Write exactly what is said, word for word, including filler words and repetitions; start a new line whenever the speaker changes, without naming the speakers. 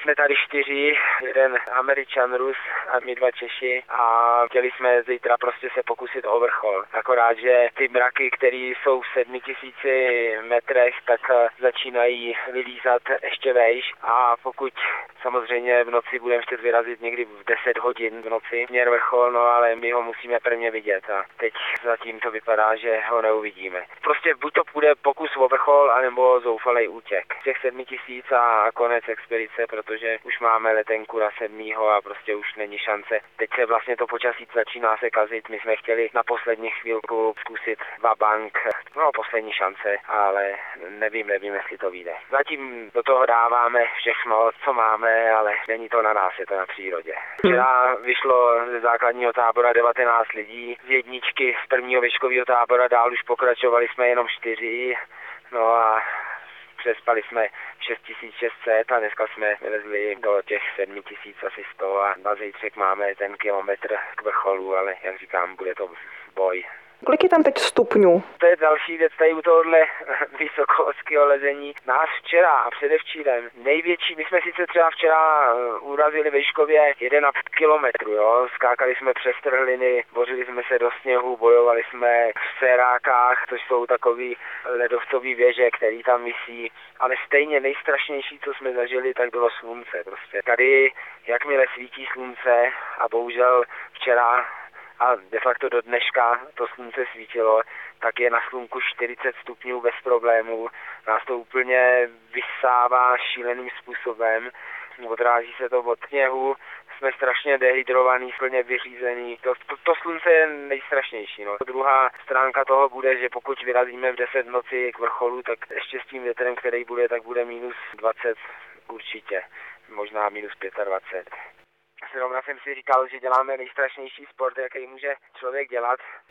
jsme tady čtyři, jeden Američan, Rus a my dva Češi a chtěli jsme zítra prostě se pokusit o vrchol. Akorát, že ty mraky, které jsou v sedmi tisíci metrech, tak začínají vylízat ještě vejš a pokud samozřejmě v noci budeme chtět vyrazit někdy v deset hodin v noci směr vrchol, no ale my ho musíme prvně vidět a teď zatím to vypadá, že ho neuvidíme. Prostě buď to bude pokus o vrchol, anebo zoufalej útěk. Těch sedmi tisíc a konec expedice, protože už máme letenku na sedmýho a prostě už není šance. Teď se vlastně to počasí začíná se kazit, my jsme chtěli na poslední chvílku zkusit vabank, no poslední šance, ale nevím, nevím, jestli to vyjde. Zatím do toho dáváme všechno, co máme, ale není to na nás, je to na přírodě. Včera vyšlo ze základního tábora devatenáct lidí, z jedničky z prvního výškového tábora, dál už pokračovali jsme jenom čtyři, no a přespali jsme šest tisíc šest set a dneska jsme vylezli do těch sedm tisíc asi sto a na zítřek máme ten kilometr k vrcholu, ale jak říkám, bude to boj.
Kolik je tam teď stupňů?
To je další věc tady u tohohle vysokohorského lezení. Nás včera a předevčírem největší, my jsme sice třeba včera urazili výškově jedenáct kilometrů, jo, skákali jsme přes trhliny, bořili jsme se do sněhu, bojovali jsme v serákách, což jsou takový ledovcový věže, který tam visí, ale stejně nejstrašnější, co jsme zažili, tak bylo slunce prostě. Tady, jakmile svítí slunce a bohužel včera a de facto do dneška to slunce svítilo, tak je na slunku čtyřicet stupňů bez problémů. Nás to úplně vysává šíleným způsobem. Odráží se to od sněhu, jsme strašně dehydrovaný, plně vyřízený. To, to, to slunce je nejstrašnější. No. Druhá stránka toho bude, že pokud vyrazíme v deset noci k vrcholu, tak ještě s tím větrem, který bude, tak bude minus dvacet určitě. Možná minus dvacet pět. Zrovna jsem si říkal, že děláme nejstrašnější sport, jaký může člověk dělat.